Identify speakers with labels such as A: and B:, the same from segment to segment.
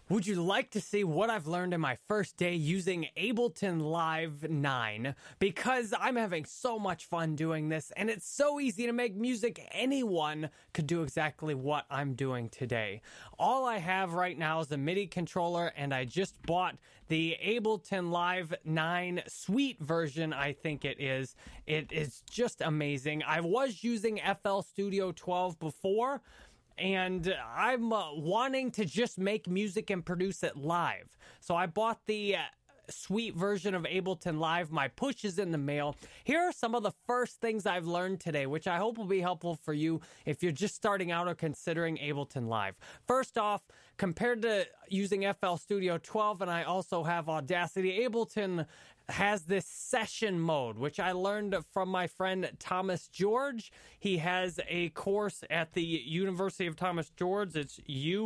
A: Would you like to see what I've learned in my first day using Ableton Live 9? Because I'm having so much fun doing this, and it's so easy to make music. Anyone could do exactly what I'm doing today. All I have right now is a MIDI controller, and I just bought the Ableton Live 9 Suite version, I think it is. It is just amazing. I was using FL Studio 12 before, and I'm wanting to just make music and produce it live. So I bought the Suite version of Ableton Live. My push is in the mail. Here are some of the first things I've learned today, which I hope will be helpful for you if you're just starting out or considering Ableton Live. First off, compared to using FL Studio 12, and I also have Audacity, Ableton has this session mode, which I learned from my friend Thomas George. He has a course at the University of Thomas George. It's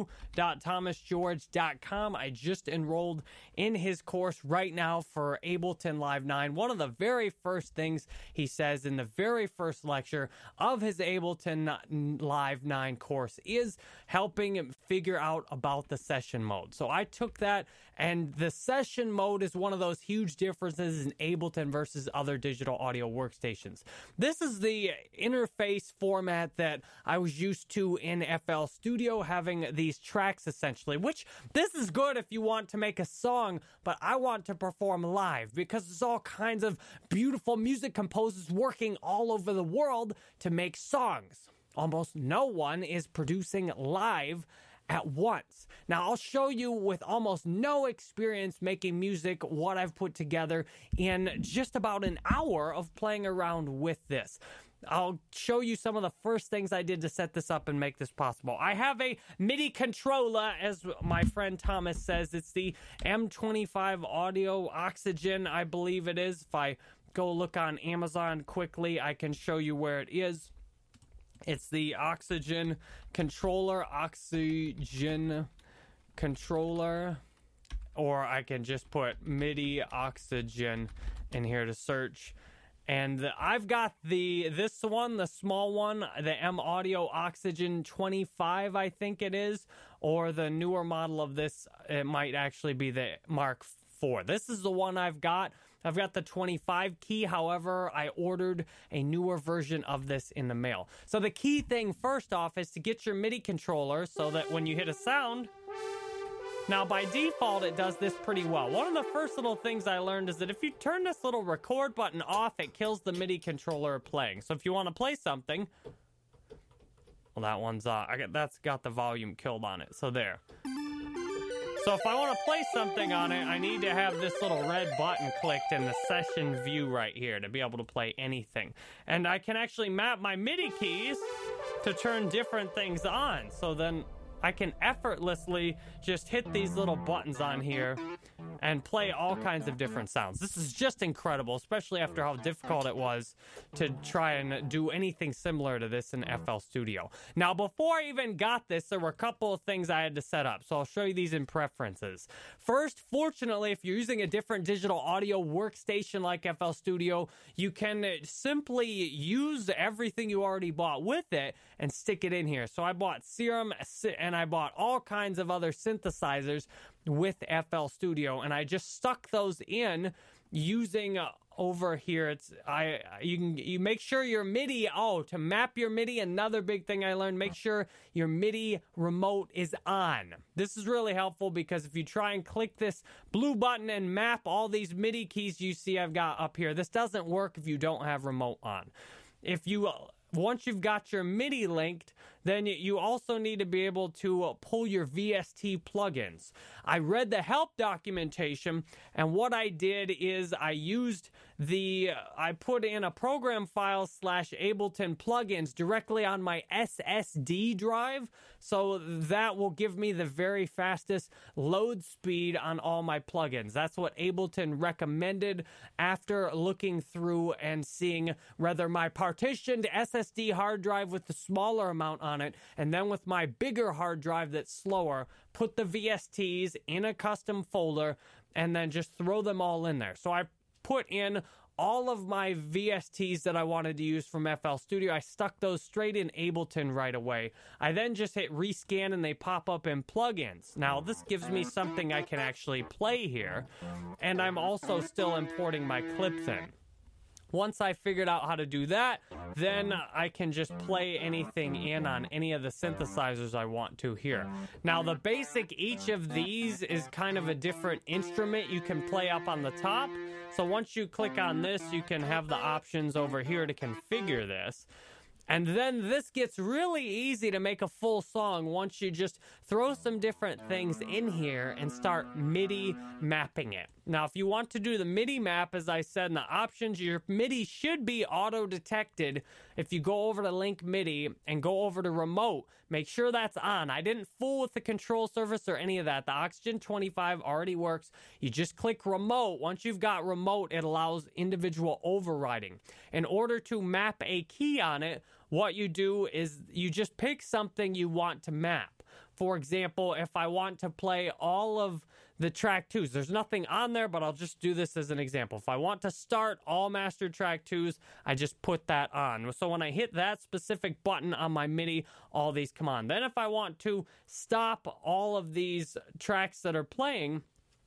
A: u.thomasgeorge.com. I just enrolled in his course right now for Ableton Live 9. One of the very first things he says in the very first lecture of his Ableton Live 9 course is helping him figure out about the session mode. So I took that, and the session mode is one of those huge differences in Ableton versus other digital audio workstations. This is the interface format that I was used to in FL Studio, having these tracks essentially, which this is good if you want to make a song, but I want to perform live because there's all kinds of beautiful music composers working all over the world to make songs. Almost no one is producing live at once. Now, I'll show you with almost no experience making music what I've put together in just about an hour of playing around with this. I'll show you some of the first things I did to set this up and make this possible. I have a MIDI controller, as my friend Thomas says. It's the M25 Audio Oxygen, I believe it is. If I go look on Amazon quickly, I can show you where it is. It's the Oxygen controller, or I can just put MIDI Oxygen in here to search. And I've got this one, the small one, the M Audio Oxygen 25, I think it is, or the newer model of this, it might actually be the Mark IV. This is the one I've got. I've got the 25 key. However, I ordered a newer version of this in the mail. So the key thing first off is to get your MIDI controller so that when you hit a sound, now by default it does this pretty well. One of the first little things I learned is that if you turn this little record button off, it kills the MIDI controller playing. So if you want to play something, well, that one's that's got the volume killed on it. So there. So if I want to play something on it, I need to have this little red button clicked in the session view right here to be able to play anything. And I can actually map my MIDI keys to turn different things on. So then I can effortlessly just hit these little buttons on here and play all kinds of different sounds. This is just incredible, especially after how difficult it was to try and do anything similar to this in FL Studio. Now, before I even got this, there were a couple of things I had to set up, so I'll show you these in preferences. First, fortunately, if you're using a different digital audio workstation like FL Studio, you can simply use everything you already bought with it and stick it in here. So I bought Serum, and I bought all kinds of other synthesizers with FL Studio, and I just stuck those in using over here. You make sure your MIDI, to map your MIDI, another big thing I learned, make sure your MIDI remote is on. This is really helpful because if you try and click this blue button and map all these MIDI keys you see I've got up here, this doesn't work if you don't have remote on. Once you've got your MIDI linked, then you also need to be able to pull your VST plugins. I read the help documentation, and what I did is I put in a program file /Ableton plugins directly on my SSD drive, so that will give me the very fastest load speed on all my plugins. That's what Ableton recommended after looking through and seeing whether my partitioned SSD hard drive with the smaller amount on it, and then with my bigger hard drive that's slower, put the VSTs in a custom folder and then just throw them all in there. So I put in all of my VSTs that I wanted to use from FL Studio. I stuck those straight in Ableton right away. I then just hit rescan and they pop up in plugins. Now this gives me something I can actually play here, and I'm also still importing my clips in. Once I figured out how to do that, then I can just play anything in on any of the synthesizers I want to here. Now, the basic, each of these is kind of a different instrument you can play up on the top. So once you click on this, you can have the options over here to configure this. And then this gets really easy to make a full song once you just throw some different things in here and start MIDI mapping it. Now, if you want to do the MIDI map, as I said in the options, your MIDI should be auto-detected. If you go over to Link MIDI and go over to Remote, make sure that's on. I didn't fool with the control surface or any of that. The Oxygen 25 already works. You just click Remote. Once you've got Remote, it allows individual overriding. In order to map a key on it, what you do is you just pick something you want to map. For example, if I want to play all of the track 2s, there's nothing on there, but I'll just do this as an example. If I want to start all master track 2s, I just put that on. So when I hit that specific button on my MIDI, all these come on. Then if I want to stop all of these tracks that are playing,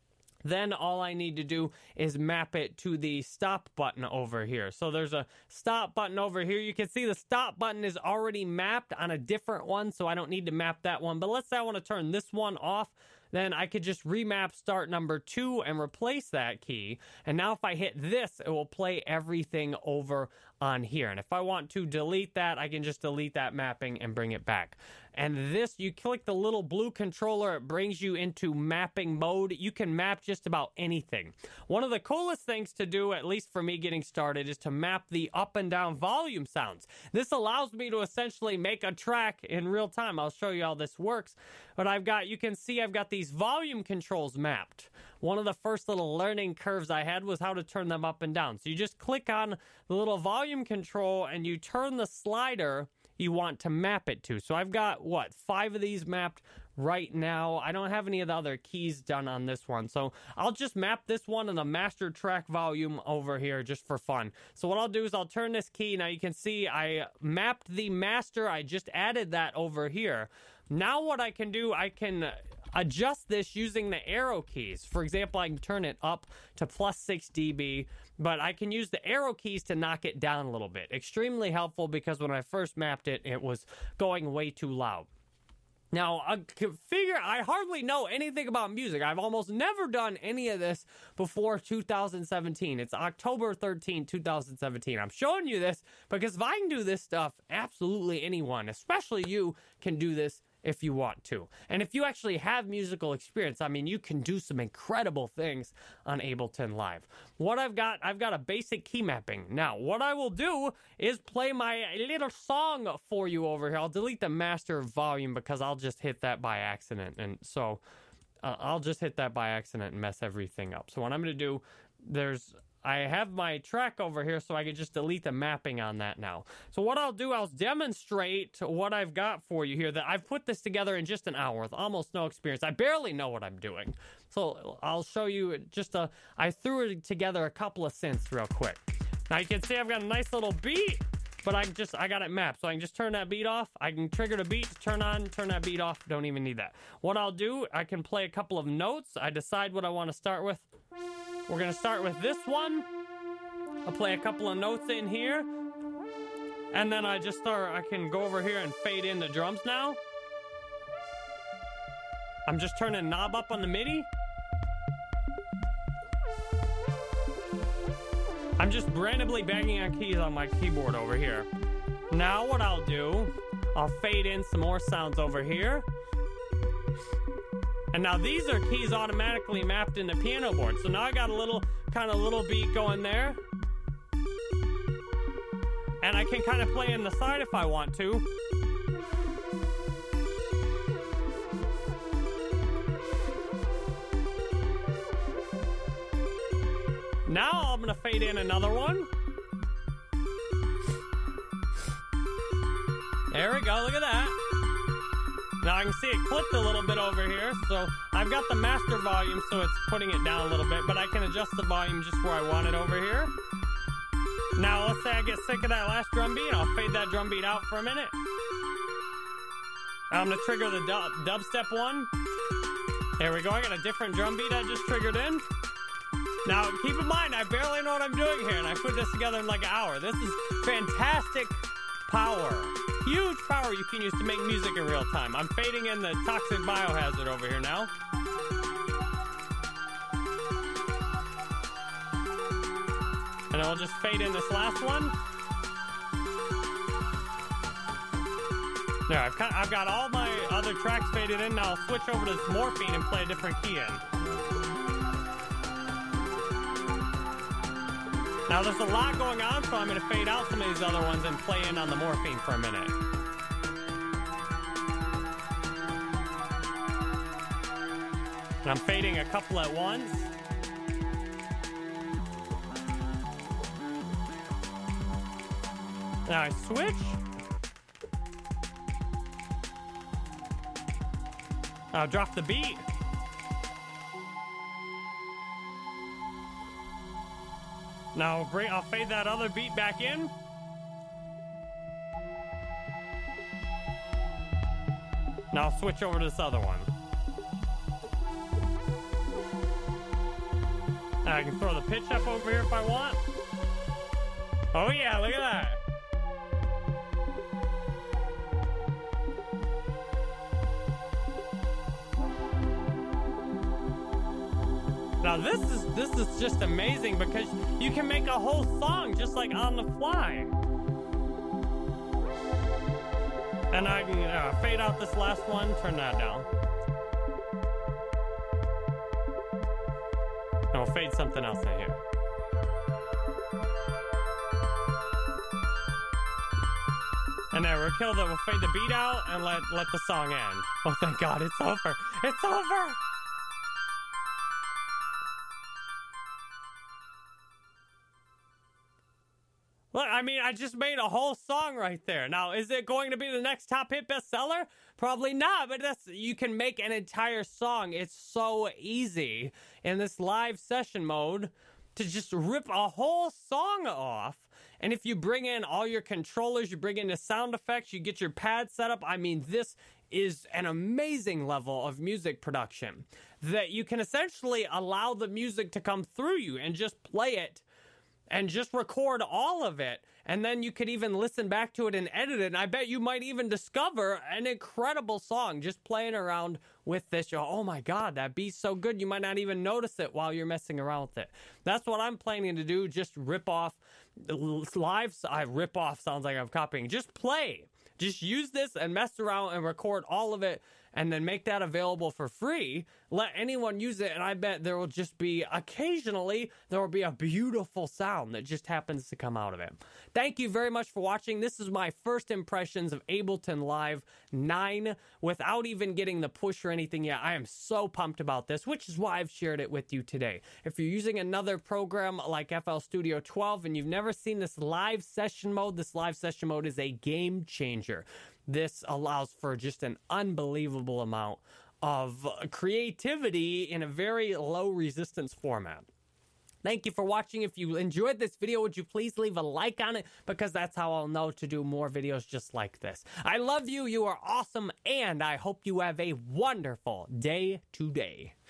A: then all I need to do is map it to the stop button over here. So there's a stop button over here. You can see the stop button is already mapped on a different one, so I don't need to map that one. But let's say I want to turn this one off. Then I could just remap start number 2 and replace that key. And now if I hit this, it will play everything over on here. And if I want to delete that, I can just delete that mapping and bring it back. And this, you click the little blue controller, it brings you into mapping mode. You can map just about anything. One of the coolest things to do, at least for me getting started, is to map the up and down volume sounds. This allows me to essentially make a track in real time. I'll show you how this works. But you can see I've got these volume controls mapped. One of the first little learning curves I had was how to turn them up and down. So you just click on the little volume control and you turn the slider you want to map it to. So I've got, 5 of these mapped right now. I don't have any of the other keys done on this one. So I'll just map this one in the master track volume over here just for fun. So what I'll do is I'll turn this key. Now you can see I mapped the master. I just added that over here. Now what I can do, I can adjust this using the arrow keys. For example, I can turn it up to +6 dB, but I can use the arrow keys to knock it down a little bit. Extremely helpful because when I first mapped it, it was going way too loud. Now, I hardly know anything about music. I've almost never done any of this before 2017. It's October 13, 2017. I'm showing you this because if I can do this stuff, absolutely anyone, especially you, can do this if you want to. And if you actually have musical experience, I mean, you can do some incredible things on Ableton Live. What I've got a basic key mapping. Now, what I will do is play my little song for you over here. I'll delete the master volume because I'll just hit that by accident. And so I'll just hit that by accident and mess everything up. So what I'm going to do, I have my track over here, so I can just delete the mapping on that now. So what I'll do, I'll demonstrate what I've got for you here. That I've put this together in just an hour with almost no experience. I barely know what I'm doing. So I'll show you I threw it together a couple of synths real quick. Now you can see I've got a nice little beat, but I got it mapped. So I can just turn that beat off. I can trigger the beat, turn on, turn that beat off. Don't even need that. What I'll do, I can play a couple of notes. I decide what I want to start with. We're going to start with this one. I'll play a couple of notes in here. And then I can go over here and fade in the drums now. I'm just turning knob up on the MIDI. I'm just randomly banging on keys on my keyboard over here. Now what I'll do, I'll fade in some more sounds over here. And now these are keys automatically mapped in the piano board. So now I got a little beat going there. And I can kind of play in the side if I want to. Now I'm going to fade in another one. There we go, look at that. Now I can see it clipped a little bit over here, so I've got the master volume, so it's putting it down a little bit, but I can adjust the volume just where I want it over here. Now, let's say I get sick of that last drum beat. I'll fade that drum beat out for a minute. I'm going to trigger the dubstep one. There we go. I got a different drum beat I just triggered in. Now, keep in mind, I barely know what I'm doing here, and I put this together in like an hour. This is fantastic power. Huge power you can use to make music in real time. I'm fading in the Toxic Biohazard over here now. And I'll just fade in this last one. There, I've got all my other tracks faded in. Now I'll switch over to this Morphine and play a different key in. Now there's a lot going on, so I'm going to fade out some of these other ones and play in on the Morphine for a minute. And I'm fading a couple at once. Now I switch. I'll drop the beat. Now I'll fade that other beat back in. Now I'll switch over to this other one. Now I can throw the pitch up over here if I want. Oh yeah, look at that. Now this is just amazing because you can make a whole song just like on the fly. And I can fade out this last one, turn that down. And we'll fade something else in here. And then we'll fade the beat out and let the song end. Oh, thank God, it's over. It's over! Look, I mean, I just made a whole song right there. Now, is it going to be the next top hit bestseller? Probably not, but you can make an entire song. It's so easy in this live session mode to just rip a whole song off. And if you bring in all your controllers, you bring in the sound effects, you get your pad set up. I mean, this is an amazing level of music production that you can essentially allow the music to come through you and just play it. And just record all of it. And then you could even listen back to it and edit it. And I bet you might even discover an incredible song just playing around with this. Oh my God, that beat's so good. You might not even notice it while you're messing around with it. That's what I'm planning to do. Just rip off rip off sounds like I'm copying. Just play. Just use this and mess around and record all of it and then make that available for free. Let anyone use it, and I bet there will just be, occasionally, there will be a beautiful sound that just happens to come out of it. Thank you very much for watching. This is my first impressions of Ableton Live 9 without even getting the push or anything yet. I am so pumped about this, which is why I've shared it with you today. If you're using another program like FL Studio 12 and you've never seen this live session mode is a game changer. This allows for just an unbelievable amount of creativity in a very low resistance format. Thank you for watching. If you enjoyed this video, would you please leave a like on it? Because that's how I'll know to do more videos just like this. I love you. You are awesome. And I hope you have a wonderful day today.